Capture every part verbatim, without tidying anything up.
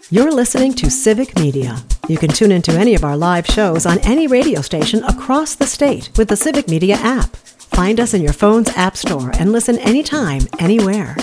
You're listening to Civic Media. You can tune into any of our live shows on any radio station across the state with the Civic Media app. Find us in your phone's app store and listen anytime, anywhere.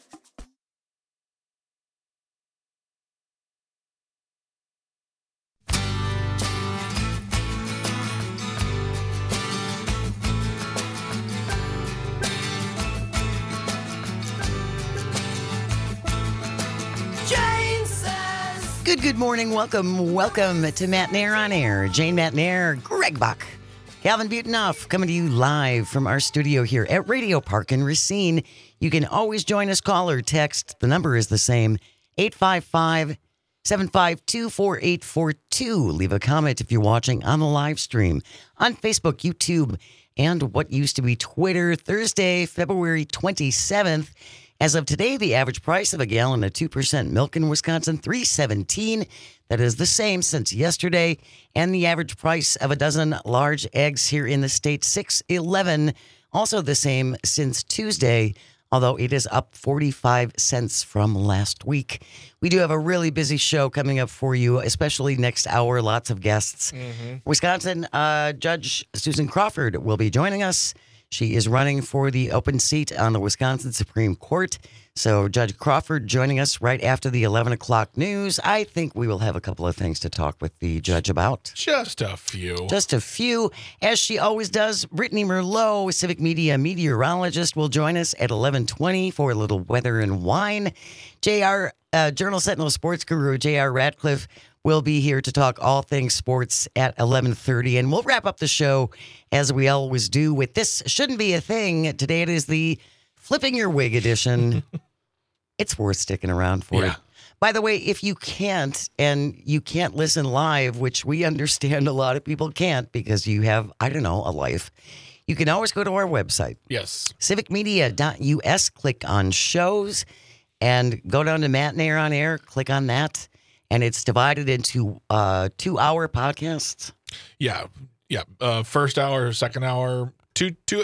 Good, good morning. Welcome, welcome to Matt Nair on Air. Jane Matt Nair, Greg Buck, Calvin Butonoff, coming to you live from our studio here at Radio Park in Racine. You can always join us, call or text. The number is the same, eight five five, seven five two, four eight four two. Leave a comment if you're watching on the live stream on Facebook, YouTube, and what used to be Twitter. Thursday, February twenty-seventh. As of today, the average price of a gallon of two percent milk in Wisconsin, three seventeen. That is the same since yesterday. And the average price of a dozen large eggs here in the state, six eleven. Also the same since Tuesday, although it is up forty-five cents from last week. We do have a really busy show coming up for you, especially next hour. Lots of guests. Mm-hmm. Wisconsin uh, Judge Susan Crawford will be joining us. She is running for the open seat on the Wisconsin Supreme Court. So Judge Crawford joining us right after the eleven o'clock news. I think we will have a couple of things to talk with the judge about. Just a few. Just a few. As she always does, Brittany Merlot, Civic Media meteorologist, will join us at eleven twenty for a little weather and wine. J R, uh, Journal Sentinel sports guru J R Radcliffe will be here to talk all things sports at eleven thirty. And we'll wrap up the show, as we always do, with This Shouldn't Be a Thing. Today it is the Flipping Your Wig edition. It's worth sticking around for yeah. it. By the way, if you can't, and you can't listen live, which we understand a lot of people can't because you have, I don't know, a life, you can always go to our website. Yes. civic media dot U S, click on shows, and go down to Matt Nair on Air, click on that. And it's divided into uh, two-hour podcasts. Yeah, yeah. Uh, first hour, second hour, two, two.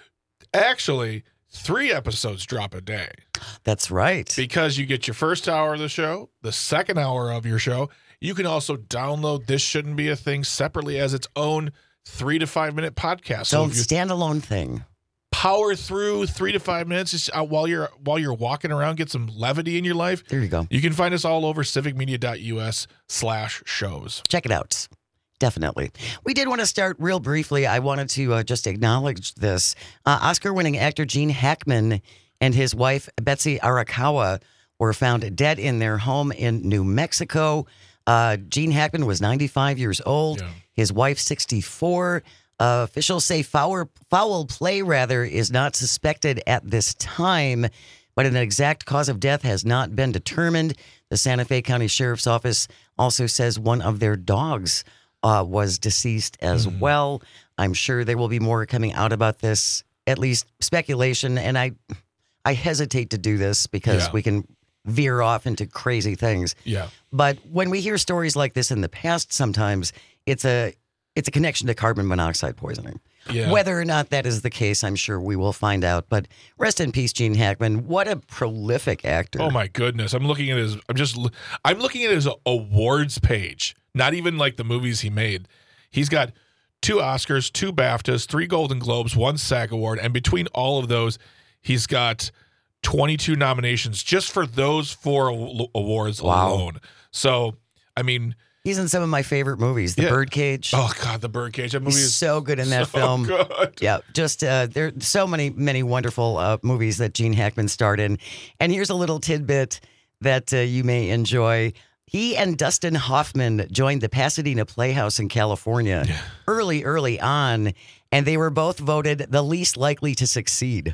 Actually, three episodes drop a day. That's right. Because you get your first hour of the show, the second hour of your show. You can also download This Shouldn't Be a Thing separately as its own three to five minute podcast. So, so standalone thing. Power through three to five minutes just, uh, while you're while you're walking around, get some levity in your life. There you go. You can find us all over civic media dot U S slash shows. Check it out. Definitely. We did want to start real briefly. I wanted to uh, just acknowledge this. Uh, Oscar-winning actor Gene Hackman and his wife Betsy Arakawa were found dead in their home in New Mexico. Uh, Gene Hackman was ninety-five years old. Yeah. His wife sixty-four. Uh, officials say foul, foul play, rather, is not suspected at this time, but an exact cause of death has not been determined. The Santa Fe County Sheriff's Office also says one of their dogs uh, was deceased as mm-hmm. well. I'm sure there will be more coming out about this, at least speculation, and I, I hesitate to do this because yeah. we can veer off into crazy things. Yeah. But when we hear stories like this in the past, sometimes it's a It's a connection to carbon monoxide poisoning. Yeah. Whether or not that is the case, I'm sure we will find out. But rest in peace, Gene Hackman. What a prolific actor. Oh my goodness. I'm looking at his I'm just I'm looking at his awards page. Not even like the movies he made. He's got two Oscars, two BAFTAs, three Golden Globes, one SAG award, and between all of those, he's got twenty-two nominations just for those four awards wow. alone. So, I mean, he's in some of my favorite movies. The yeah. Birdcage. Oh, God, The Birdcage. That movie He's is so good in that so film. Good. Yeah, just uh, there are so many, many wonderful uh, movies that Gene Hackman starred in. And here's a little tidbit that uh, you may enjoy. He and Dustin Hoffman joined the Pasadena Playhouse in California yeah. early, early on, and they were both voted the least likely to succeed.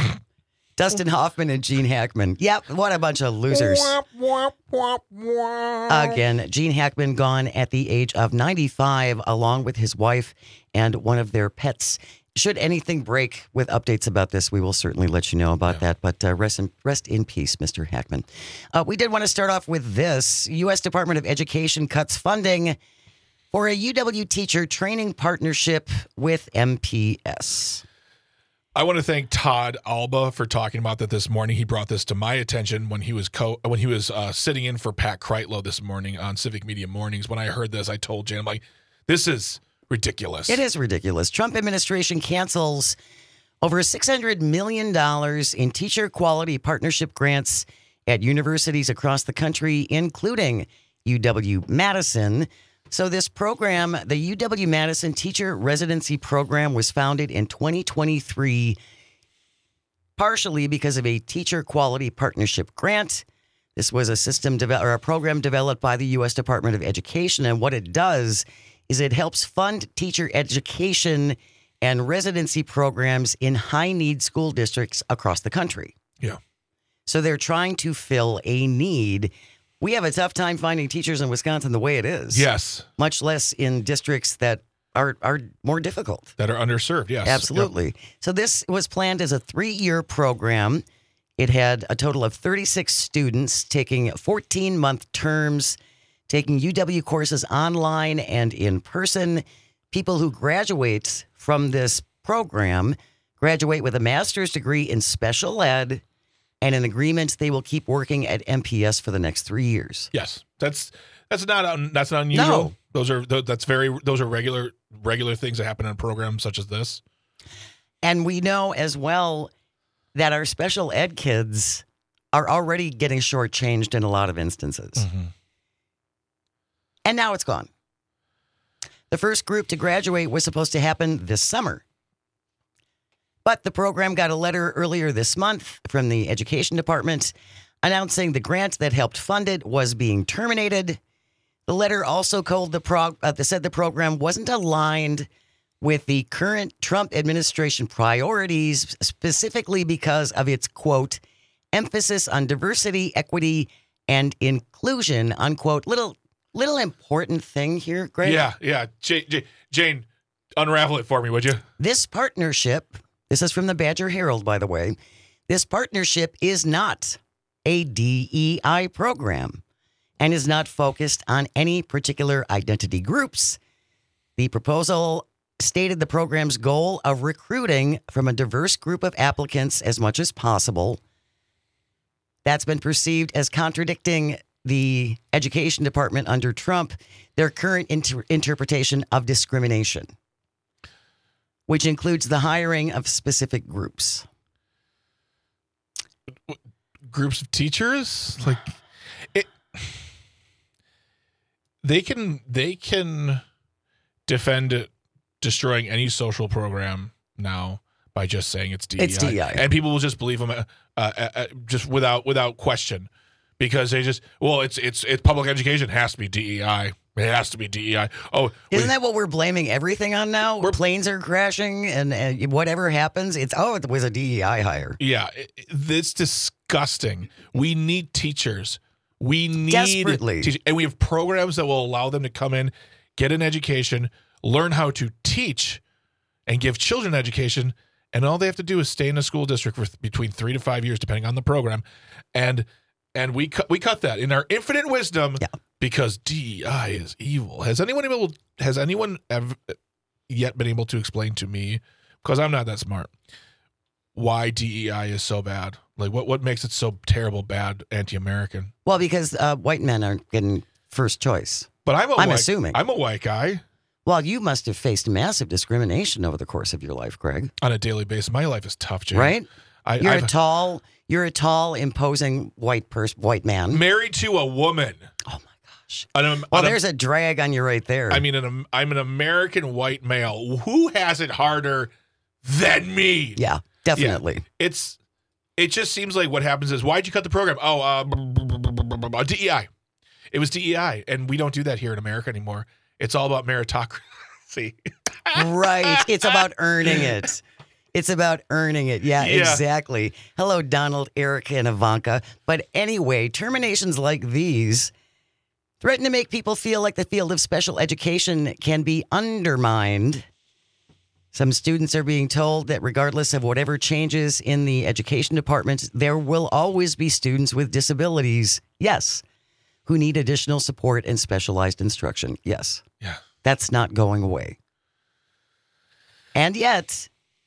Dustin Hoffman and Gene Hackman. Yep, what a bunch of losers. Again, Gene Hackman gone at the age of ninety-five, along with his wife and one of their pets. Should anything break with updates about this, we will certainly let you know about yeah. that. But uh, rest, in, rest in peace, Mister Hackman. Uh, we did want to start off with this. U S Department of Education cuts funding for a U W teacher training partnership with M P S. I want to thank Todd Alba for talking about that this morning. He brought this to my attention when he was co- when he was uh, sitting in for Pat Kreitlow this morning on Civic Media Mornings. When I heard this, I told Jane, I'm like, this is ridiculous. It is ridiculous. Trump administration cancels over six hundred million dollars in teacher quality partnership grants at universities across the country, including U W-Madison. So this program, the U W-Madison Teacher Residency Program, was founded in twenty twenty-three, partially because of a teacher quality partnership grant. This was a system de- or a program developed by the U S Department of Education, and what it does is it helps fund teacher education and residency programs in high-need school districts across the country. Yeah. So they're trying to fill a need. We have a tough time finding teachers in Wisconsin the way it is. Yes. Much less in districts that are are more difficult. That are underserved, yes. Absolutely. Yep. So this was planned as a three-year program. It had a total of thirty-six students taking fourteen-month terms, taking U W courses online and in person. People who graduate from this program graduate with a master's degree in special ed and an agreement they will keep working at M P S for the next three years. Yes, that's that's not un, that's not unusual. No. Those are that's very those are regular regular things that happen in programs such as this. And we know as well that our special ed kids are already getting shortchanged in a lot of instances. Mm-hmm. And now it's gone. The first group to graduate was supposed to happen this summer. But the program got a letter earlier this month from the Education Department announcing the grant that helped fund it was being terminated. The letter also called the prog- uh, said the program wasn't aligned with the current Trump administration priorities, specifically because of its, quote, emphasis on diversity, equity, and inclusion, unquote. Little little important thing here, Greg. Yeah, yeah. Jane, Jane, Jane, unravel it for me, would you? This partnership, this is from the Badger Herald, by the way, this partnership is not a D E I program and is not focused on any particular identity groups. The proposal stated the program's goal of recruiting from a diverse group of applicants as much as possible. That's been perceived as contradicting the Education Department under Trump, their current inter- interpretation of discrimination, which includes the hiring of specific groups. Groups of teachers? Like it they can they can defend it, destroying any social program now by just saying it's D E I. It's D E I. And people will just believe them uh, uh, uh, just without without question. Because they just, well, it's it's it's public education. It has to be D E I. It has to be D E I. Oh, Isn't we, that what we're blaming everything on now? We're- Planes are crashing and, and whatever happens, it's, oh, it was a D E I hire. yeah, it, it's disgusting. We need teachers. We need Desperately. teach- and we have programs that will allow them to come in, get an education, learn how to teach, and give children education. And all they have to do is stay in a school district for th- between three to five years, depending on the program. And and we cut we cut that in our infinite wisdom, Yeah. because D E I is evil. Has anyone able has anyone ever yet been able to explain to me, because I'm not that smart, why D E I is so bad? Like what what makes it so terrible, bad, anti-American? Well, because uh, white men aren't getting first choice. But I'm a I'm white, assuming. I'm a white guy Well, you must have faced massive discrimination over the course of your life, Greg. on a daily basis. My life is tough, Jay. Right? I, You're I've a tall, you're a tall, imposing white person, white man. married to a woman. Oh my gosh! An, Am- Well, an Am- there's a drag on you right there. I mean, an, Am- I'm an American white male. Who has it harder than me? yeah, definitely. It's it just seems like what happens is, why'd you cut the program? Oh, uh, D E I. It was D E I, and we don't do that here in America anymore. It's all about meritocracy. Right. It's about earning it. It's about earning it. Yeah, Yeah. exactly. Hello, Donald, Erica, and Ivanka. But anyway, terminations like these threaten to make people feel like the field of special education can be undermined. Some students are being told that regardless of whatever changes in the education department, there will always be students with disabilities, yes, who need additional support and specialized instruction. Yes, Yeah. that's not going away. And yet,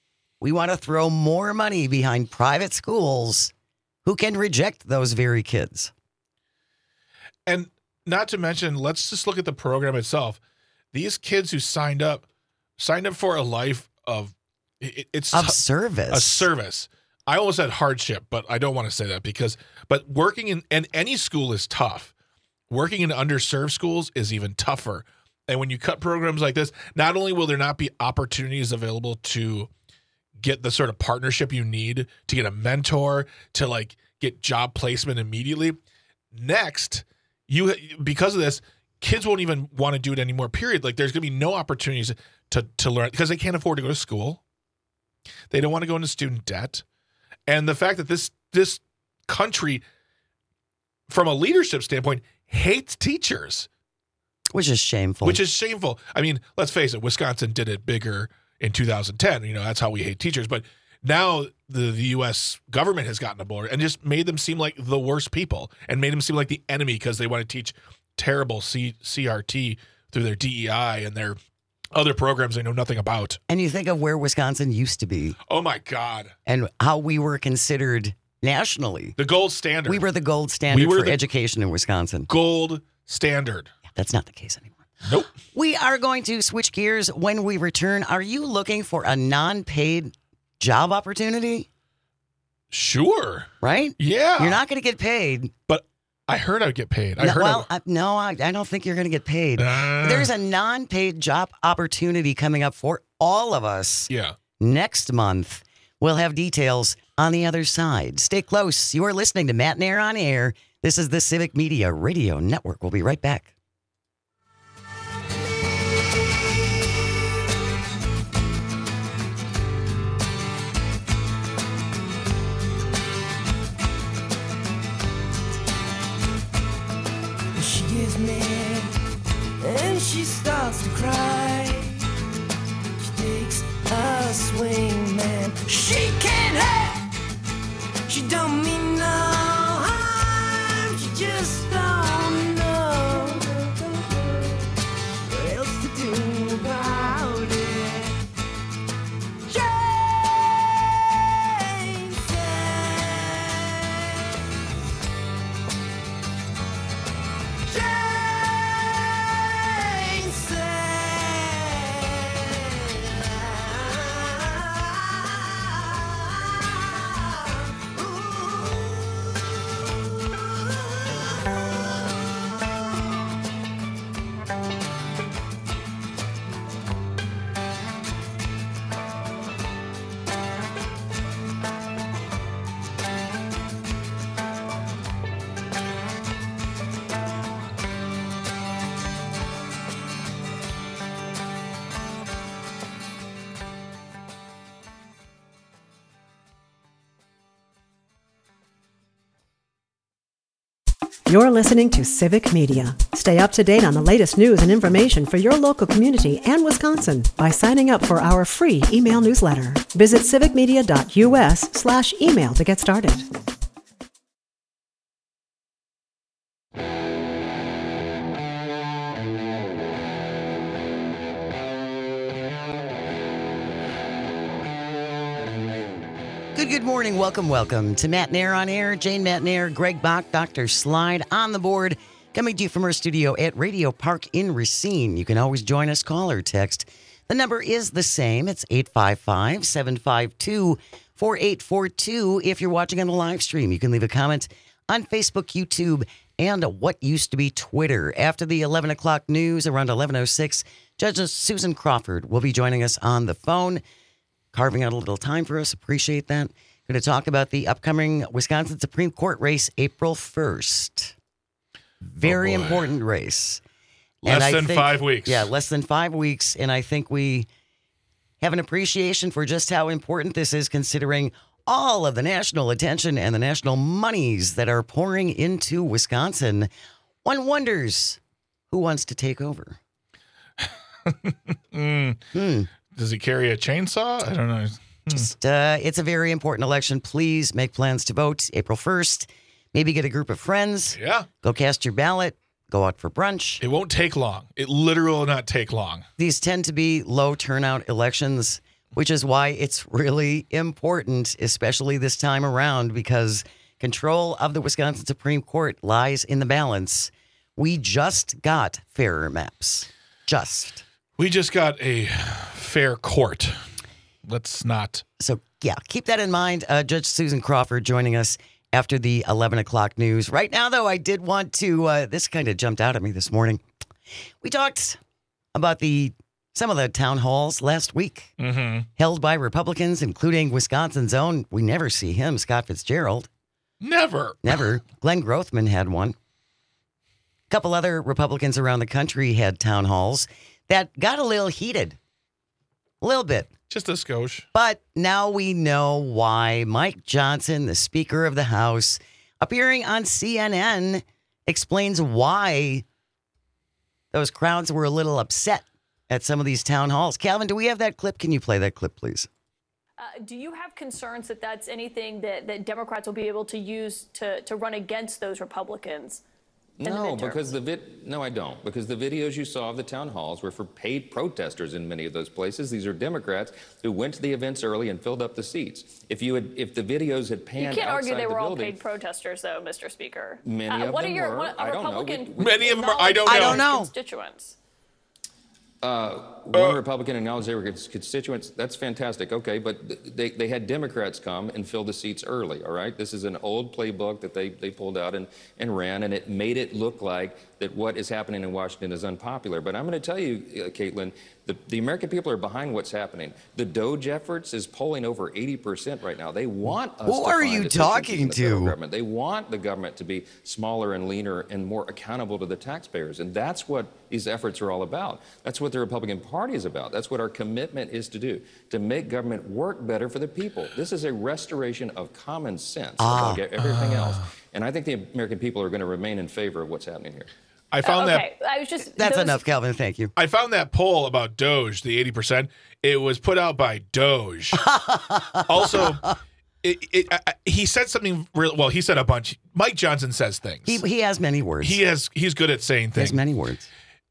we want to throw more money behind private schools who can reject those very kids. And not to mention, let's just look at the program itself. These kids who signed up, signed up for a life of, it, it's Of t- service. a service. I almost said hardship, but I don't want to say that because, but working in, and any school is tough. Working in underserved schools is even tougher. And when you cut programs like this, not only will there not be opportunities available to get the sort of partnership you need to get a mentor, to like get job placement immediately. Next, you because of this, kids won't even want to do it anymore, period. Like there's going to be no opportunities to, to learn because they can't afford to go to school. They don't want to go into student debt. And the fact that this this country, from a leadership standpoint, hates teachers. Which is shameful. Which is shameful. I mean, let's face it, Wisconsin did it bigger in two thousand ten. You know, that's how we hate teachers. But now the, the U S government has gotten aboard and just made them seem like the worst people and made them seem like the enemy because they want to teach terrible C- CRT through their D E I and their other programs they know nothing about. And you think of where Wisconsin used to be. Oh, my God. And how we were considered nationally. The gold standard. We were the gold standard We were for the- education in Wisconsin. gold standard. That's not the case anymore. Nope. We are going to switch gears when we return. Are you looking for a non-paid job opportunity? Sure. Right? Yeah. You're not going to get paid. But I heard I'd get paid. I No, heard well, I I, no, I, I don't think you're going to get paid. Uh. There's a non-paid job opportunity coming up for all of us Yeah. next month. We'll have details on the other side. Stay close. You are listening to Matt and Air on Air. This is the Civic Media Radio Network. We'll be right back. She gets mad and she starts to cry. She takes a swing, man. She can't help. She don't mean no harm. She just don't know what else to do about it. Jane said. Jane You're listening to Civic Media. Stay up to date on the latest news and information for your local community and Wisconsin by signing up for our free email newsletter. Visit civicmedia.us slash email to get started. Good, good morning. Welcome, welcome to Matt and Air on Air. Jane Matt and Air, Greg Bach, Doctor Slide on the board. Coming to you from our studio at Radio Park in Racine. You can always join us, call or text. The number is the same. It's eight five five, seven five two, four eight four two. If you're watching on the live stream, you can leave a comment on Facebook, YouTube, and what used to be Twitter. After the eleven o'clock news, around eleven oh six, Judge Susan Crawford will be joining us on the phone, carving out a little time for us. Appreciate that. Going to talk about the upcoming Wisconsin Supreme Court race, April first. Very Oh, boy. important race. Less And I than think- five weeks. Yeah, less than five weeks. And I think we have an appreciation for just how important this is, considering all of the national attention and the national monies that are pouring into Wisconsin. One wonders who wants to take over. Mm. Hmm. Does he carry a chainsaw? I don't know. Just, uh, it's a very important election. Please make plans to vote April first. Maybe get a group of friends. Yeah. Go cast your ballot. Go out for brunch. It won't take long. It literally will not take long. These tend to be low turnout elections. which is why it's really important, especially this time around, because control of the Wisconsin Supreme Court lies in the balance. We just got fairer maps. Just. We just got a fair court. Let's not. So, yeah, keep that in mind. Uh, Judge Susan Crawford joining us after the eleven o'clock news. Right now, though, I did want to, uh, this kind of jumped out at me this morning. We talked about the some of the town halls last week Mm-hmm. held by Republicans, including Wisconsin's own. We never see him, Scott Fitzgerald. Never. Never. Glenn Grothman had one. A couple other Republicans around the country had town halls that got a little heated. A little bit. Just a skosh. But now we know why Mike Johnson, the Speaker of the House, appearing on C N N, explains why those crowds were a little upset at some of these town halls. Calvin, do we have that clip? Can you play that clip, please? Uh, do you have concerns that that's anything that, that Democrats will be able to use to, to run against those Republicans? in the No, midterms? because the vid- no, I don't. Because the videos you saw of the town halls were for paid protesters in many of those places. These are Democrats who went to the events early and filled up the seats. If you had, if the videos had You panned can't argue outside they the were all building, paid protesters, though, Mister Speaker. Many uh, of what them are your were. what, I a don't know. Republican? We- Many of them are- I don't I don't know. Constituents. Uh, one Republican acknowledged they were cons- constituents. That's fantastic. Okay, but th- they, they had Democrats come and fill the seats early, all right? This is an old playbook that they, they pulled out and, and ran, and it made it look like that what is happening in Washington is unpopular. But I'm going to tell you, uh, Caitlin, the, the American people are behind what's happening. The DOGE efforts is polling over eighty percent right now. They want us Who to are find you efficiencies talking in the federal to? government. They want the government to be smaller and leaner and more accountable to the taxpayers. And that's what these efforts are all about. That's what the Republican Party is about. That's what our commitment is to do, to make government work better for the people. This is a restoration of common sense Ah. above everything else. And I think the American people are going to remain in favor of what's happening here. I found that okay, I was just That's those- enough, Calvin. Thank you. I found that poll about Doge, the eighty percent. It was put out by Doge. Also, it, it, I, I- he said something real. Well, he said a bunch. Mike Johnson says things. He, he has many words. He has. He's good at saying He has things. many words.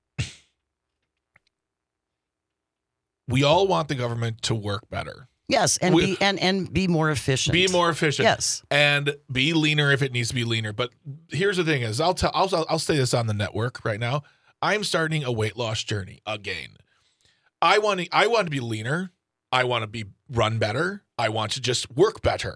We all want the government to work better, Yes, and We- be and, and be more efficient. be more efficient, Yes. and be leaner if it needs to be leaner. But here's the thing: is I'll tell. I'll, I'll say this on the network right now. I'm starting a weight loss journey again. I want to. I want to be leaner. I want to be run better. I want to just work better.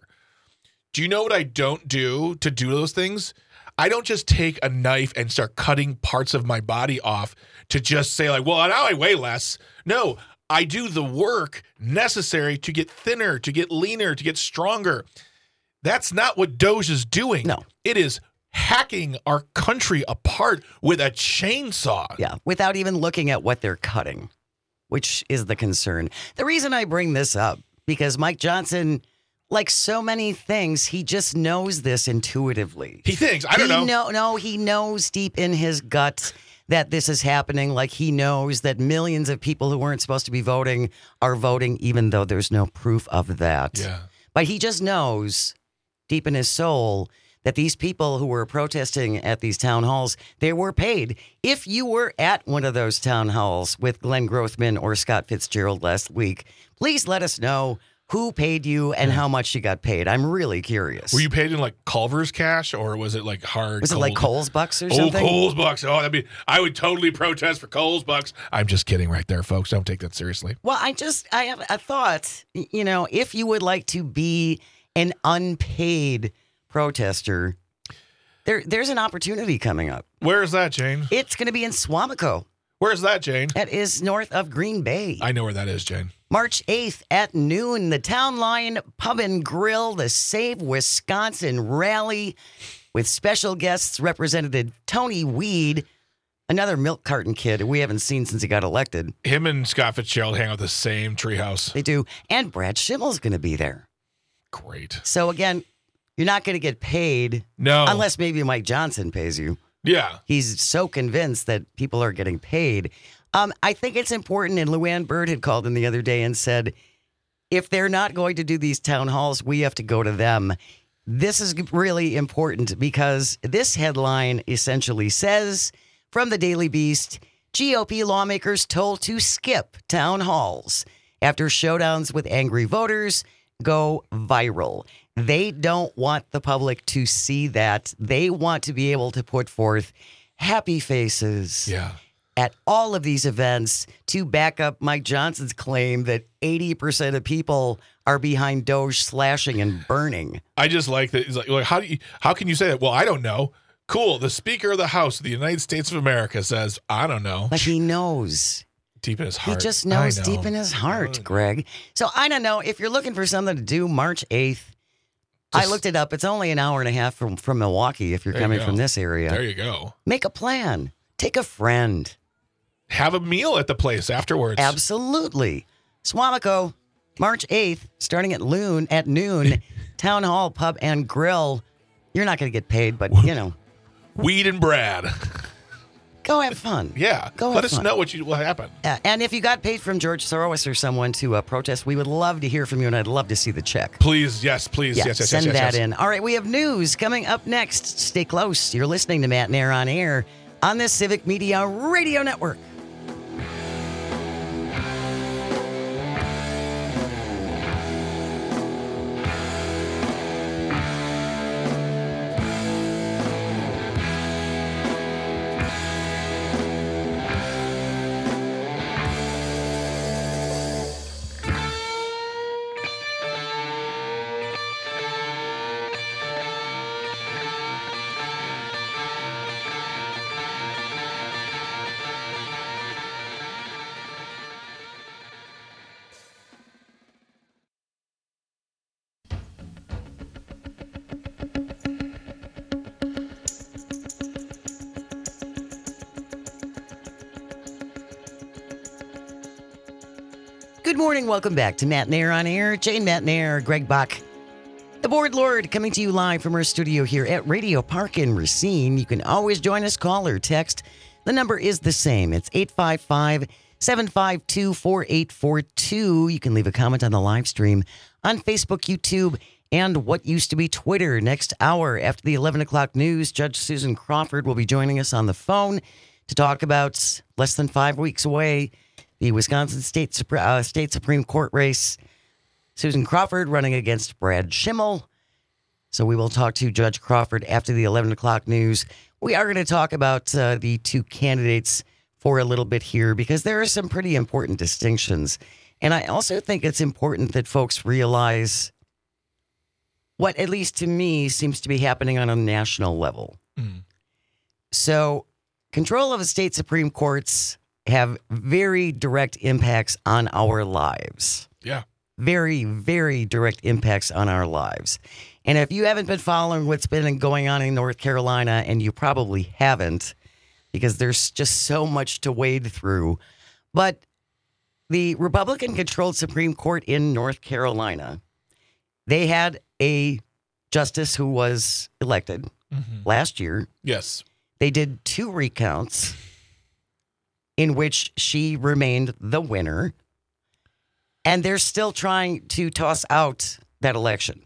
Do you know what I don't do to do those things? I don't just take a knife and start cutting parts of my body off to just say like, well, now I weigh less. No, I do the work necessary to get thinner, to get leaner, to get stronger. That's not what Doge is doing. No. It is hacking our country apart with a chainsaw. Yeah, without even looking at what they're cutting, which is the concern. The reason I bring this up, because Mike Johnson, like so many things, he just knows this intuitively. He thinks, I don't he know. know. No, he knows deep in his gut that this is happening. Like he knows that millions of people who weren't supposed to be voting are voting, even though there's no proof of that. Yeah. But he just knows deep in his soul that these people who were protesting at these town halls, they were paid. If you were at one of those town halls with Glenn Grothman or Scott Fitzgerald last week, please let us know who paid you and how much you got paid. I'm really curious. Were you paid in like Culver's cash or was it like hard? Was it like cold- Coles Bucks or Oh, something? Coles Bucks. Oh, that'd be. I would totally protest for Coles Bucks. I'm just kidding, right there, folks. Don't take that seriously. Well, I just, I have a thought, y- you know, if you would like to be an unpaid protester, there, there's an opportunity coming up. Where is that, Jane? It's going to be in Swamico. Where's that, Jane? That is north of Green Bay. I know where that is, Jane. March eighth at noon, the Town Line Pub and Grill, the Save Wisconsin rally with special guests Representative Tony Weed, another milk carton kid we haven't seen since he got elected. Him and Scott Fitzgerald hang out the same treehouse. They do. And Brad Schimmel's going to be there. Great. So again, you're not going to get paid No. unless maybe Mike Johnson pays you. Yeah. He's so convinced that people are getting paid. Um, I think it's important, and Luann Bird had called in the other day and said, if they're not going to do these town halls, we have to go to them. This is really important because this headline essentially says, from the Daily Beast, G O P lawmakers told to skip town halls after showdowns with angry voters go viral. They don't want the public to see that. They want to be able to put forth happy faces Yeah. at all of these events to back up Mike Johnson's claim that eighty percent of people are behind Doge slashing and burning. I just like that. He's like, like, how do you, how can you say that? Well, I don't know. Cool. The Speaker of the House of the United States of America says, I don't know. Like he knows. Deep in his heart. He just I knows know. deep in his heart, Greg. So I don't know. If you're looking for something to do March eighth, I Just- looked it up. It's only an hour and a half from, from Milwaukee if you're There you coming go. from this area. There you go. Make a plan. Take a friend. Have a meal at the place afterwards. Absolutely. Swamico, March eighth, starting at noon, at noon, Town Hall Pub and Grill. You're not going to get paid, but, you know, Weed and Brad. go have fun. Yeah. Go Let have us fun. know what you what happened. Uh, and if you got paid from George Soros or someone to uh, protest, we would love to hear from you, and I'd love to see the check. Please, yes, please, Yeah, yes, yes, send yes, yes, that yes. in. All right, we have news coming up next. Stay close. You're listening to Matt Nair on Air on the Civic Media Radio Network. Good morning. Welcome back to Matt Nair on Air. Jane Matt Nair, Greg Bach, the Board Lord, coming to you live from our studio here at Radio Park in Racine. You can always join us, call or text. The number is the same. It's eight five five, seven five two, four eight four two. You can leave a comment on the live stream on Facebook, YouTube, and what used to be Twitter. Next hour after the eleven o'clock news, Judge Susan Crawford will be joining us on the phone to talk about less than five weeks away, the Wisconsin State, Supre- uh, State Supreme Court race. Susan Crawford running against Brad Schimmel. So we will talk to Judge Crawford after the eleven o'clock news. We are going to talk about uh, the two candidates for a little bit here because there are some pretty important distinctions. And I also think it's important that folks realize what, at least to me, seems to be happening on a national level. Mm. So control of the state Supreme Courts have very direct impacts on our lives. Yeah. Very, very direct impacts on our lives. And if you haven't been following what's been going on in North Carolina, and you probably haven't, because there's just so much to wade through, but the Republican-controlled Supreme Court in North Carolina, they had a justice who was elected Mm-hmm. last year. Yes. They did two recounts in which she remained the winner. And they're still trying to toss out that election.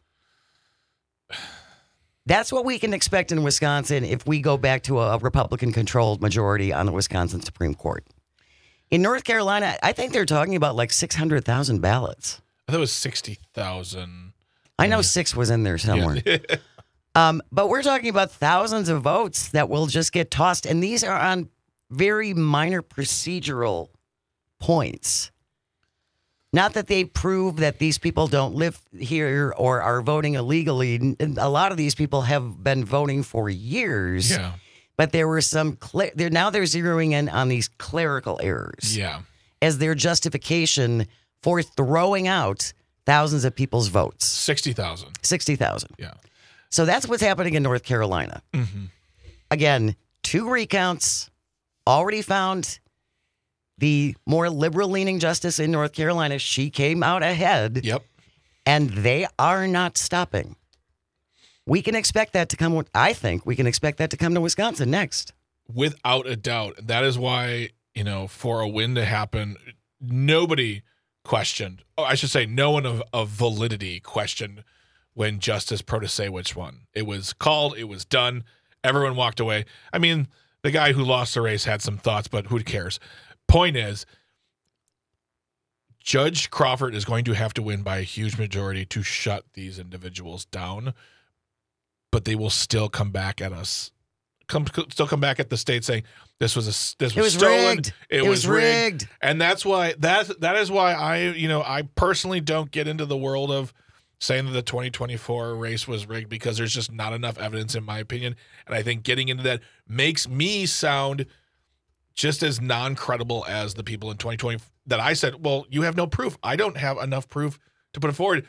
That's what we can expect in Wisconsin if we go back to a Republican-controlled majority on the Wisconsin Supreme Court. In North Carolina, I think they're talking about like six hundred thousand ballots. I thought it was sixty thousand. I know six was in there somewhere. um, but we're talking about thousands of votes that will just get tossed. And these are on very minor procedural points. Not that they prove that these people don't live here or are voting illegally. A lot of these people have been voting for years. Yeah. But there were some, cl- they're, now they're zeroing in on these clerical errors Yeah. as their justification for throwing out thousands of people's votes. sixty thousand. sixty thousand. Yeah. So that's what's happening in North Carolina. Mm-hmm. Again, two recounts already found. The more liberal-leaning justice in North Carolina, she came out ahead. Yep. And they are not stopping. We can expect that to come. I think we can expect that to come to Wisconsin next. Without a doubt. That is why, you know, for a win to happen, nobody questioned. Oh, I should say no one of, of validity questioned when Justice Protasiewicz won. It was called. It was done. Everyone walked away. I mean, the guy who lost the race had some thoughts, but who cares? Point is, Judge Crawford is going to have to win by a huge majority to shut these individuals down, but they will still come back at us. Come, still come back at the state saying this was a this was, It was stolen. rigged. It, It was, was rigged. rigged. and that's why that that is why I you know I personally don't get into the world of saying that the twenty twenty-four race was rigged, because there's just not enough evidence, in my opinion, and I think getting into that makes me sound just as non-credible as the people in twenty twenty that I said, well, you have no proof. I don't have enough proof to put it forward.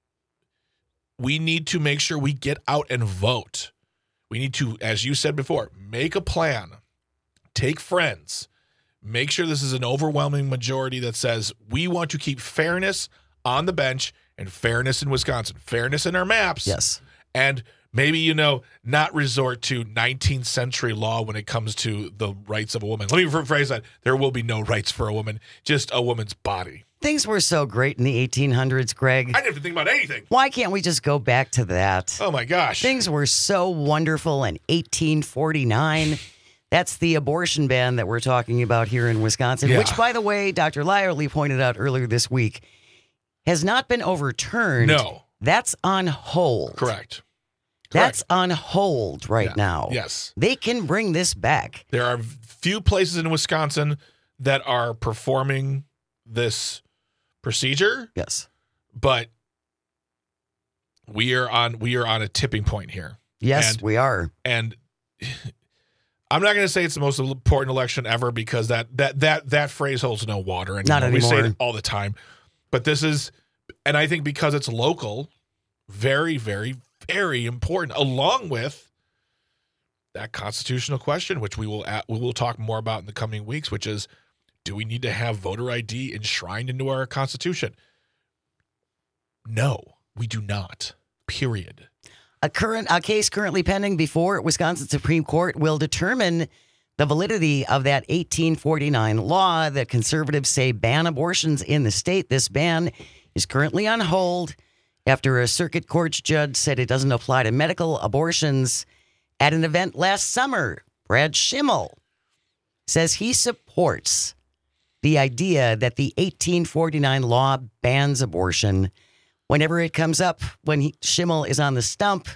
We need to make sure we get out and vote. We need to, as you said before, make a plan, take friends, make sure this is an overwhelming majority that says we want to keep fairness on the bench and fairness in Wisconsin, fairness in our maps. Yes. And maybe, you know, not resort to nineteenth century law when it comes to the rights of a woman. Let me rephrase that. There will be no rights for a woman, just a woman's body. Things were so great in the eighteen hundreds, Greg. I didn't have to think about anything. Why can't we just go back to that? Oh, my gosh. Things were so wonderful in eighteen forty-nine. That's the abortion ban that we're talking about here in Wisconsin, Yeah. which, by the way, Doctor Lyerly pointed out earlier this week, has not been overturned. No. That's on hold. Correct. That's on hold right Yeah. now. Yes. They can bring this back. There are few places in Wisconsin that are performing this procedure, Yes. but we are on we are on a tipping point here. Yes, And- we are. And I'm not going to say it's the most important election ever, because that that that that phrase holds no water anymore. Not We say anymore. it all the time. But this is, and I think because it's local, very, very, very important, along with that constitutional question, which we will at, we will talk more about in the coming weeks, which is, do we need to have voter I D enshrined into our Constitution? No, we do not. Period. A current a case currently pending before Wisconsin Supreme Court will determine the validity of that eighteen forty-nine law that conservatives say ban abortions in the state. This ban is currently on hold after a circuit court judge said it doesn't apply to medical abortions. At an event last summer, Brad Schimmel says he supports the idea that the eighteen forty-nine law bans abortion. Whenever it comes up, when he, Schimmel is on the stump,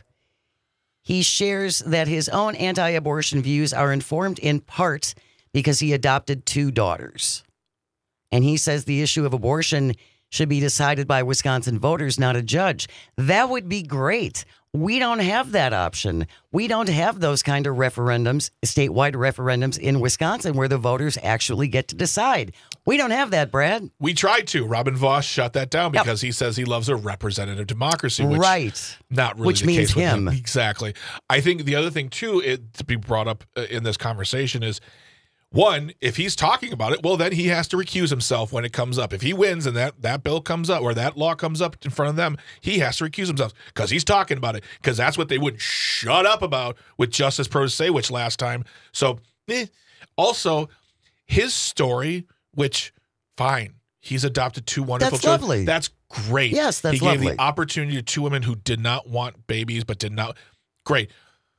he shares that his own anti-abortion views are informed in part because he adopted two daughters. And he says the issue of abortion should be decided by Wisconsin voters, not a judge. That would be great. We don't have that option. We don't have those kind of referendums, statewide referendums in Wisconsin where the voters actually get to decide. We don't have that, Brad. We tried to. Robin Voss shut that down Yep. because he says he loves a representative democracy, which Right. not really Which the means case with him. Exactly. I think the other thing too, it, to be brought up uh, in this conversation is, one, if he's talking about it, well, then he has to recuse himself when it comes up. If he wins and that, that bill comes up or that law comes up in front of them, he has to recuse himself because he's talking about it, because that's what they wouldn't shut up about with Justice Protasiewicz last time. So, eh. Also, his story, which, fine, he's adopted two wonderful That's children. lovely. That's great. Yes, that's He gave lovely. the opportunity to two women who did not want babies but did not. Great.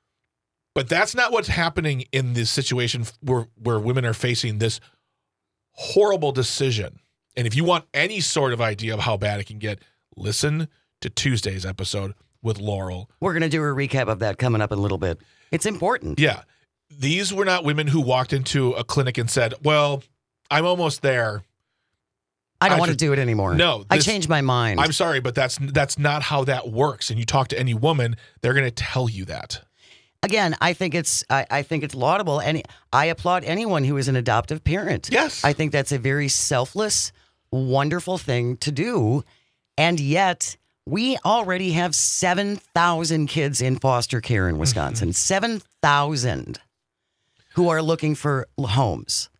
But that's not what's happening in this situation where, where women are facing this horrible decision. And if you want any sort of idea of how bad it can get, listen to Tuesday's episode with Laurel. We're going to do a recap of that coming up in a little bit. It's important. Yeah. These were not women who walked into a clinic and said, well, I'm almost there. I don't I want to should- do it anymore. No, I this- changed my mind. I'm sorry, but that's that's not how that works. And you talk to any woman, they're going to tell you that. Again, I think it's I, I think it's laudable, and I applaud anyone who is an adoptive parent. Yes. I think that's a very selfless, wonderful thing to do, and yet we already have seven thousand kids in foster care in Wisconsin. seven thousand who are looking for homes,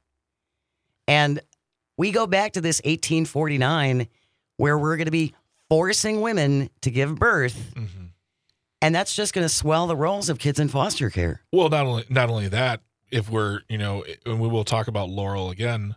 and we go back to this eighteen forty-nine, where we're going to be forcing women to give birth. Mm-hmm. And that's just going to swell the rolls of kids in foster care. Well, not only not only that, if we're, you know, and we will talk about Laurel again,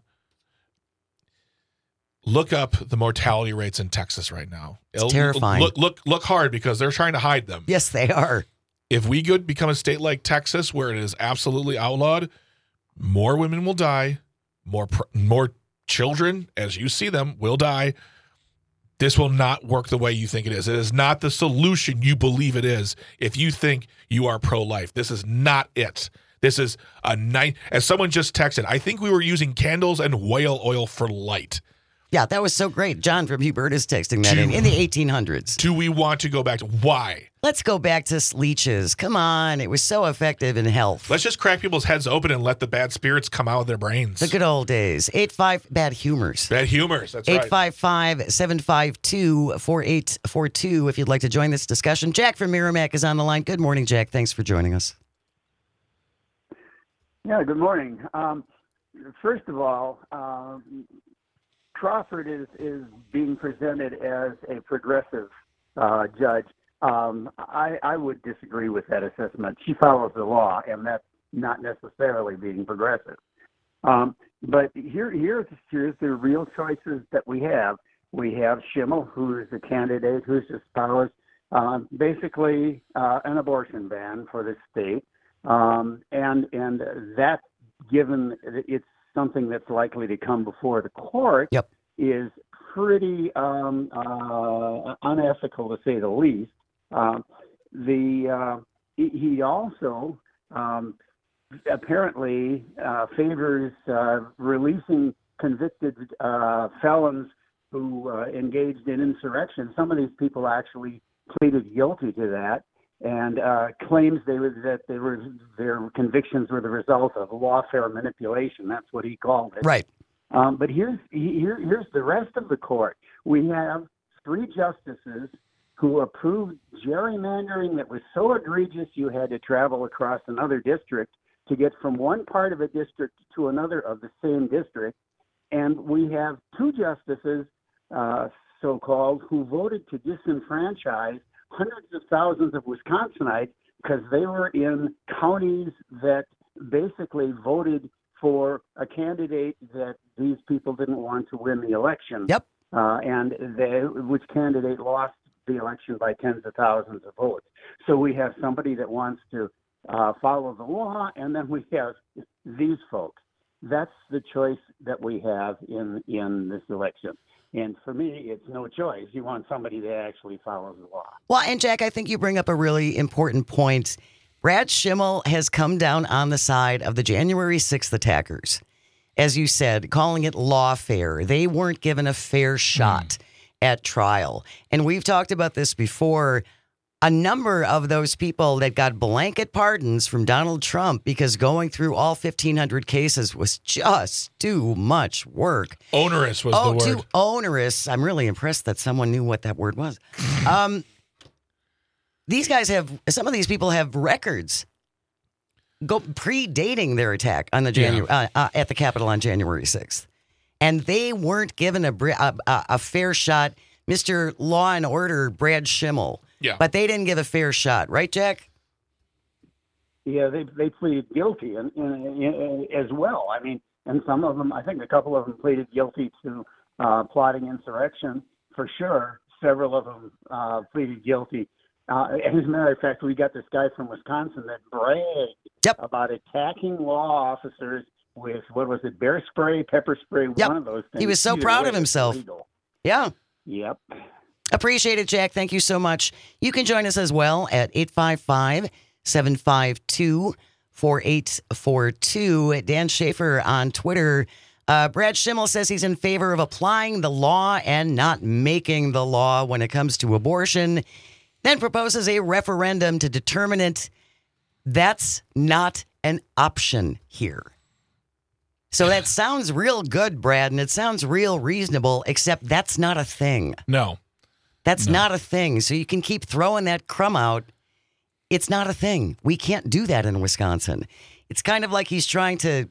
look up the mortality rates in Texas right now. It's terrifying. Look, look, look hard, because they're trying to hide them. Yes, they are. If we could become a state like Texas, where it is absolutely outlawed, more women will die, more pr- more children, as you see them, will die. This will not work the way you think it is. It is not the solution you believe it is if you think you are pro-life. This is not it. This is a night. As someone just texted, I think we were using candles and whale oil for light. Yeah, that was so great. John from Hubert is texting that Do- in, in the eighteen hundreds. Do we want to go back to why? Let's go back to leeches. Come on. It was so effective in health. Let's just crack people's heads open and let the bad spirits come out of their brains. The good old days. eight five bad humors. Bad humors. That's eight right. five five, seven five two, four eight four two if you'd like to join this discussion. Jack from Merrimack is on the line. Good morning, Jack. Thanks for joining us. Yeah, good morning. Um, first of all, um, Crawford is, is being presented as a progressive uh, judge. Um, I, I would disagree with that assessment. She follows the law, and that's not necessarily being progressive. Um, but here, here's, here's the real choices that we have. We have Schimmel, who is a candidate who's espoused um, basically uh, an abortion ban for the state. Um, and and that, given it's something that's likely to come before the court, Yep. is pretty um, uh, unethical, to say the least. Um, the uh, he, he also um, apparently uh, favors uh, releasing convicted uh, felons who uh, engaged in insurrection. Some of these people actually pleaded guilty to that, and uh, claims they were, that they were, their convictions were the result of lawfare manipulation. That's what he called it. Right. Um, but here's here, here's the rest of the court. We have three justices who approved gerrymandering that was so egregious you had to travel across another district to get from one part of a district to another of the same district. And we have two justices, uh, so-called, who voted to disenfranchise hundreds of thousands of Wisconsinites because they were in counties that basically voted for a candidate that these people didn't want to win the election. Yep. Uh, and they, which candidate lost the election by tens of thousands of votes. So we have somebody that wants to uh, follow the law, and then we have these folks. That's the choice that we have in, in this election. And for me, it's no choice. You want somebody that actually follows the law. Well, and Jack, I think you bring up a really important point. Brad Schimmel has come down on the side of the January sixth attackers. As you said, calling it lawfare. They weren't given a fair shot mm. at trial. And we've talked about this before. A number of those people that got blanket pardons from Donald Trump because going through all fifteen hundred cases was just too much work. Onerous was oh, the word. too onerous. I'm really impressed that someone knew what that word was. Um, these guys have, some of these people have records go predating their attack on the Janu- Yeah. uh, uh, at the Capitol on January sixth. And they weren't given a, a, a fair shot. Mister Law and Order, Brad Schimmel. Yeah. But they didn't give a fair shot, right, Jack? Yeah, they they pleaded guilty and, and, and as well. I mean, and some of them, I think a couple of them pleaded guilty to uh, plotting insurrection for sure. Several of them uh, pleaded guilty. Uh, as a matter of fact, we got this guy from Wisconsin that bragged Yep. about attacking law officers with, what was it, bear spray, pepper spray, Yep. one of those things. He was so Either proud way, of it's himself. illegal. Yeah. Yep. Appreciate it, Jack. Thank you so much. You can join us as well at eight five five, seven five two, four eight four two. Dan Schaefer on Twitter. Uh, Brad Schimmel says he's in favor of applying the law and not making the law when it comes to abortion, then proposes a referendum to determine it. That's not an option here. So that sounds real good, Brad, and it sounds real reasonable, except that's not a thing. No. That's No. not a thing. So you can keep throwing that crumb out. It's not a thing. We can't do that in Wisconsin. It's kind of like he's trying to,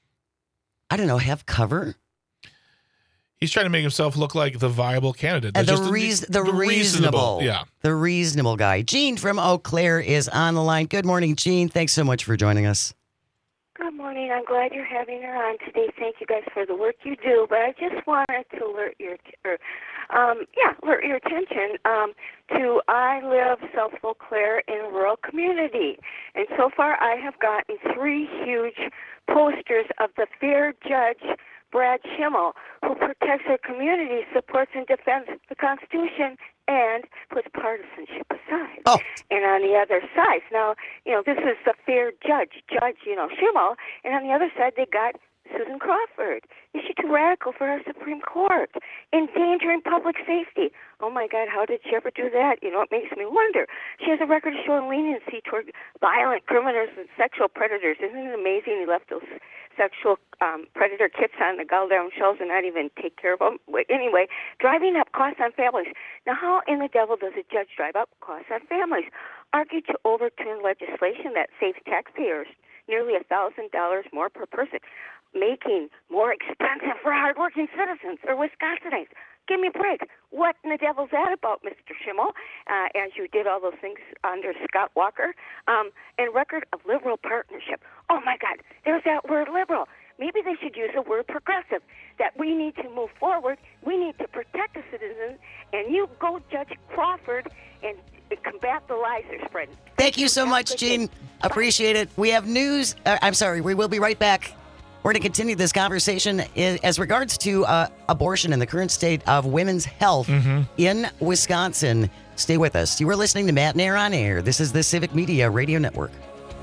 I don't know, have cover. He's trying to make himself look like the viable candidate. And That's the, just reas- the, reasonable. Yeah. The reasonable guy. Gene from Eau Claire is on the line. Good morning, Gene. Thanks so much for joining us. Good morning. I'm glad you're having her on today. Thank you guys for the work you do. But I just wanted to alert your, or, um, yeah, alert your attention um, to I live South Eau Claire in a rural community, and so far I have gotten three huge posters of the fair judge Brad Schimmel, who protects our community, supports and defends the Constitution, and puts partisanship aside. Oh. And on the other side, now, you know, this is the fair judge, Judge, you know, Schimmel, and on the other side they got Susan Crawford. Is she too radical for our Supreme Court? Endangering public safety. Oh, my God, how did she ever do that? You know, it makes me wonder. She has a record of showing leniency toward violent criminals and sexual predators. Isn't it amazing he left those sexual um, predator kits on the goddamn shelves and not even take care of them? Anyway, driving up costs on families. Now, how in the devil does a judge drive up costs on families? Argued to overturn legislation that saves taxpayers nearly one thousand dollars more per person, making more expensive for hardworking citizens or Wisconsinites. Give me a break. What in the devil's that about, Mister Schimmel, uh, as you did all those things under Scott Walker? Um, and record of liberal partnership. Oh, my God, there's that word liberal. Maybe they should use the word progressive, that we need to move forward, we need to protect the citizens, and you go Judge Crawford and combat the lies they're spreading. Thank you so much, Jean. Appreciate it. We have news. Uh, I'm sorry, we will be right back. We're going to continue this conversation as regards to uh, abortion and the current state of women's health mm-hmm. in Wisconsin. Stay with us. You are listening to Matt Nair on Air. This is the Civic Media Radio Network.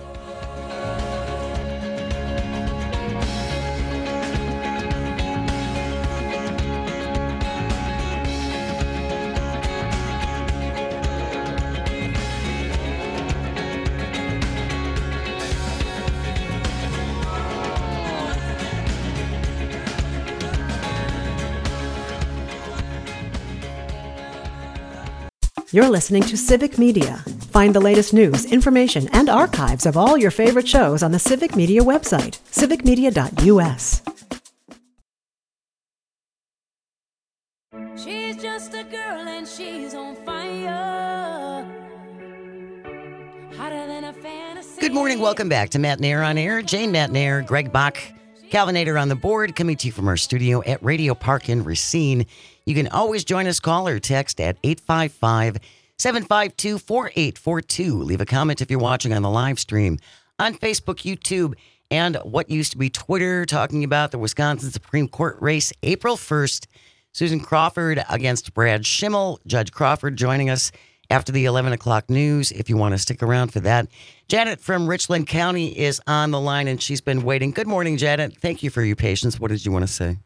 You're listening to Civic Media. Find the latest news, information, and archives of all your favorite shows on the Civic Media website, civic media dot u s. She's just a girl and she's on fire. Hotter than a fantasy. Good morning. Welcome back to Matt Nair on Air. Jane Matt Nair, Greg Bach, Calvinator on the board, coming to you from our studio at Radio Park in Racine. You can always join us, call or text at eight five five, seven five two, four eight four two. Leave a comment if you're watching on the live stream on Facebook, YouTube, and what used to be Twitter, talking about the Wisconsin Supreme Court race April first. Susan Crawford against Brad Schimmel. Judge Crawford joining us after the eleven o'clock news if you want to stick around for that. Janet from Richland County is on the line, and she's been waiting. Good morning, Janet. Thank you for your patience. What did you want to say?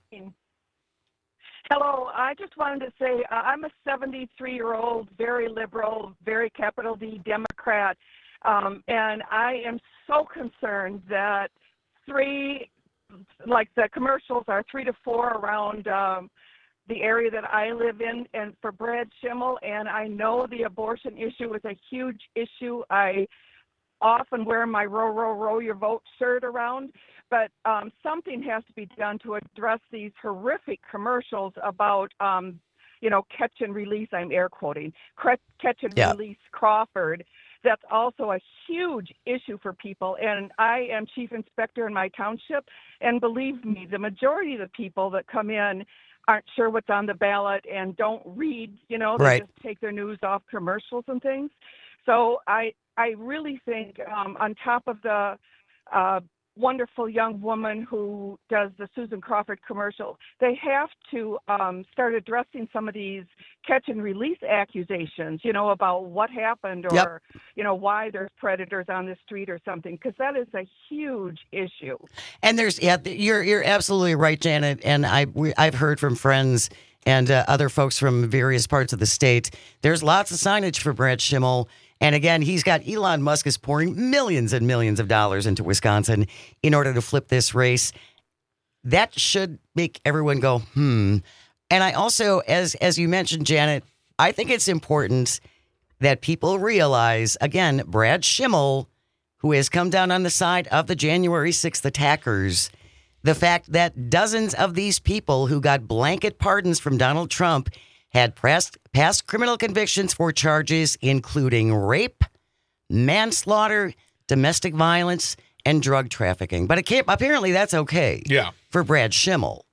Hello. I just wanted to say uh, I'm a seventy-three-year-old, very liberal, very capital D Democrat, um, and I am so concerned that three, like the commercials are three to four around um, the area that I live in, and for Brad Schimmel, and I know the abortion issue is a huge issue. I often wear my row, row, row your vote shirt around, but um, something has to be done to address these horrific commercials about, um, you know, catch and release, I'm air quoting, catch and yeah. release Crawford. That's also a huge issue for people, and I am chief inspector in my township, and believe me, the majority of the people that come in aren't sure what's on the ballot and don't read, you know, they right. just take their news off commercials and things. So I I really think um, on top of the uh, wonderful young woman who does the Susan Crawford commercial, they have to um, start addressing some of these catch and release accusations, you know, about what happened or, yep. you know, why there's predators on the street or something, because that is a huge issue. And there's, yeah, you're you're absolutely right, Janet. And I we, I've heard from friends and uh, other folks from various parts of the state. There's lots of signage for Brad Schimmel. And again, he's got Elon Musk is pouring millions and millions of dollars into Wisconsin in order to flip this race. That should make everyone go, hmm. And I also, as as you mentioned, Janet, I think it's important that people realize, again, Brad Schimmel, who has come down on the side of the January sixth attackers, the fact that dozens of these people who got blanket pardons from Donald Trump had past, past criminal convictions for charges including rape, manslaughter, domestic violence, and drug trafficking. But it can't, apparently that's okay yeah. for Brad Schimmel.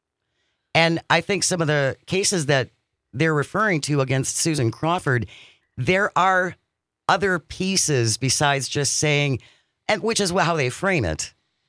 And I think some of the cases that they're referring to against Susan Crawford, there are other pieces besides just saying, and which is how they frame it,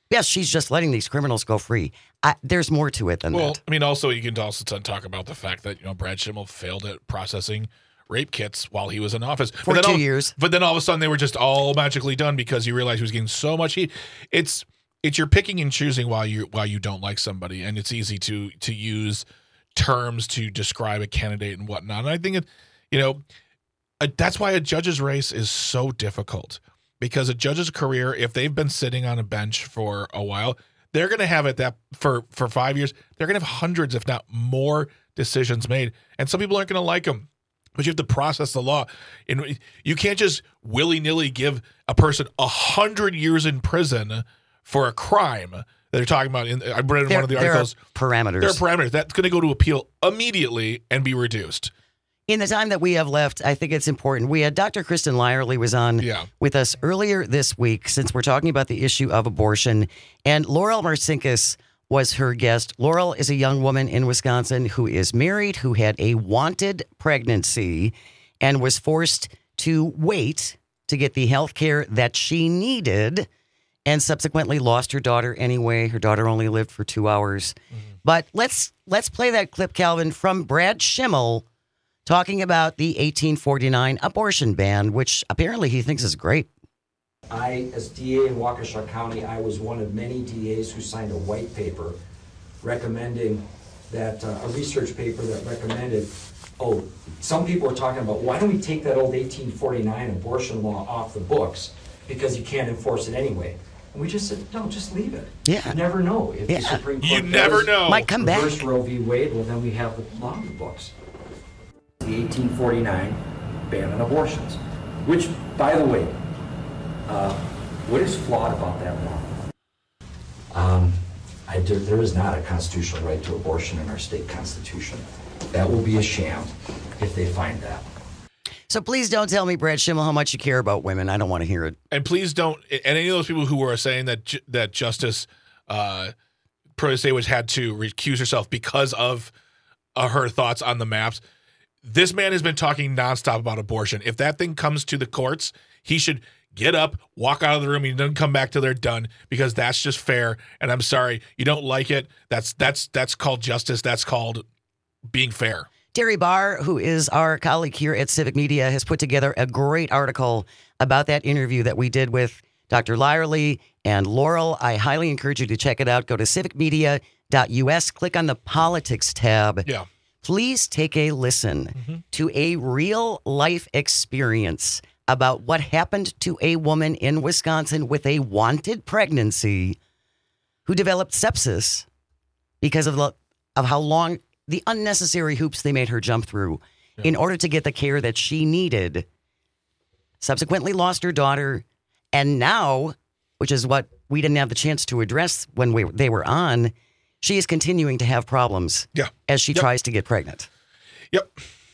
Yes, she's just letting these criminals go free. I, there's more to it than Well, that. I mean, also you can also t- talk about the fact that you know Brad Schimmel failed at processing rape kits while he was in office For but then two all, years. But then all of a sudden they were just all magically done because he realized he was getting so much heat. It's it's you're picking and choosing while you while you don't like somebody, and it's easy to to use terms to describe a candidate and whatnot. And I think it, you know, uh, that's why a judge's race is so difficult. Because a judge's career, if they've been sitting on a bench for a while, they're going to have it that for, for five years, they're going to have hundreds, if not more, decisions made. And some people aren't going to like them. But you have to process the law. And you can't just willy-nilly give a person a hundred years in prison for a crime that they're talking about. In, I read in There- one of the there articles. are parameters. There are parameters. That's going to go to appeal immediately and be reduced. In the time that we have left, I think it's important. We had Doctor Kristen Lyerly was on Yeah. with us earlier this week since we're talking about the issue of abortion. And Laurel Marcinkus was her guest. Laurel is a young woman in Wisconsin who is married, who had a wanted pregnancy and was forced to wait to get the health care that she needed and subsequently lost her daughter anyway. Her daughter only lived for two hours. Mm-hmm. But let's let's play that clip, Calvin, from Brad Schimmel talking about the eighteen forty-nine abortion ban, which apparently he thinks is great. I, as D A in Waukesha County, I was one of many D As who signed a white paper recommending that, uh, a research paper that recommended, oh, some people were talking about, why don't we take that old eighteen forty-nine abortion law off the books because you can't enforce it anyway. And we just said, no, just leave it. Yeah. You never know. If Yeah. the Supreme Court You never does know. Might come back. reverse Roe v. Wade, well, then we have the law in the books. The eighteen forty-nine ban on abortions, which, by the way, uh, what is flawed about that law? Um, I, there, there is not a constitutional right to abortion in our state constitution. That will be a sham if they find that. So please don't tell me, Brad Schimmel, how much you care about women. I don't want to hear it. And please don't, and any of those people who are saying that ju- that Justice uh, Protasiewicz had to recuse herself because of uh, her thoughts on the maps, this man has been talking nonstop about abortion. If that thing comes to the courts, he should get up, walk out of the room, and then come back till they're done, because that's just fair. And I'm sorry, you don't like it. That's that's that's called justice. That's called being fair. Terry Barr, who is our colleague here at Civic Media, has put together a great article about that interview that we did with Doctor Lyerly and Laurel. I highly encourage you to check it out. Go to civic media dot U S, click on the politics tab. Yeah. Please take a listen mm-hmm. to a real life experience about what happened to a woman in Wisconsin with a wanted pregnancy who developed sepsis because of the, of how long the unnecessary hoops they made her jump through yeah. in order to get the care that she needed. Subsequently lost her daughter, and now, which is what we didn't have the chance to address when we they were on, she is continuing to have problems yeah. as she yep. tries to get pregnant. Yep.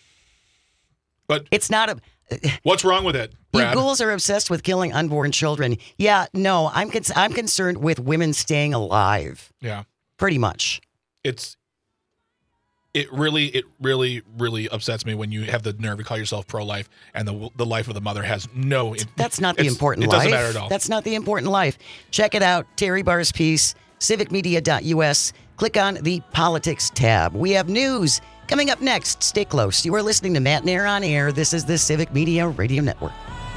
But it's not a... What's wrong with it, Brad? You ghouls are obsessed with killing unborn children. Yeah, no, I'm con- I'm concerned with women staying alive. Yeah. Pretty much. It's... It really, it really, really upsets me when you have the nerve to call yourself pro-life and the the life of the mother has no... That's not the important it life. It doesn't matter at all. That's not the important life. Check it out, Terry Barr's piece, civic media dot U S. Click on the politics tab. We have news coming up next. Stay close. You are listening to Matt Nair on Air. This is the Civic Media Radio Network.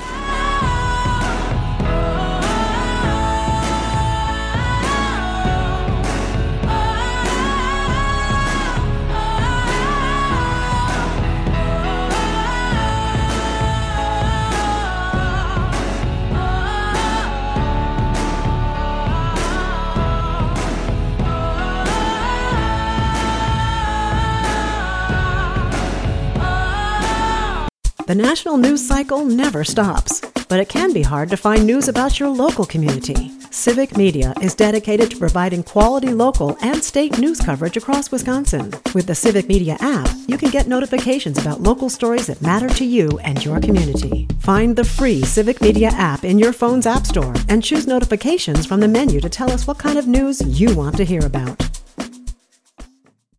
The national news cycle never stops, but it can be hard to find news about your local community. Civic Media is dedicated to providing quality local and state news coverage across Wisconsin. With the Civic Media app, you can get notifications about local stories that matter to you and your community. Find the free Civic Media app in your phone's app store and choose notifications from the menu to tell us what kind of news you want to hear about.